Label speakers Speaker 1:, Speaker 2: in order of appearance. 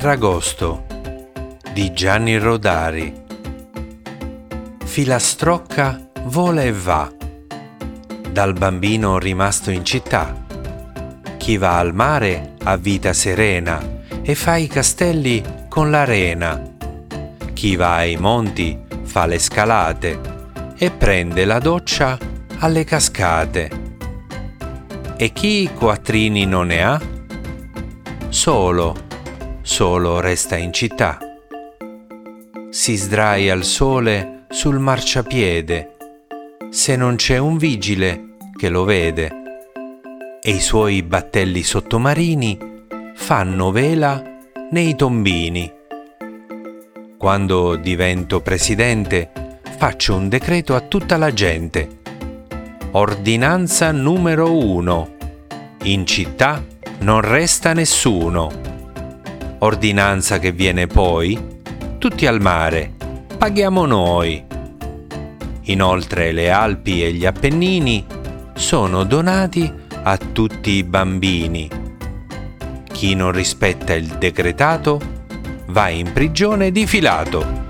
Speaker 1: Ferragosto di Gianni Rodari. Filastrocca vola e va, dal bambino rimasto in città. Chi va al mare ha vita serena e fa i castelli con l'arena. Chi va ai monti fa le scalate e prende la doccia alle cascate. E chi quattrini non ne ha? Solo resta in città. Si sdraia al sole sul marciapiede, se non c'è un vigile che lo vede, e i suoi battelli sottomarini fanno vela nei tombini. Quando divento presidente, faccio un decreto a tutta la gente. Ordinanza numero 1. In città non resta nessuno. Ordinanza che viene poi: tutti al mare, paghiamo noi. Inoltre le Alpi e gli Appennini sono donati a tutti i bambini. Chi non rispetta il decretato va in prigione di filato.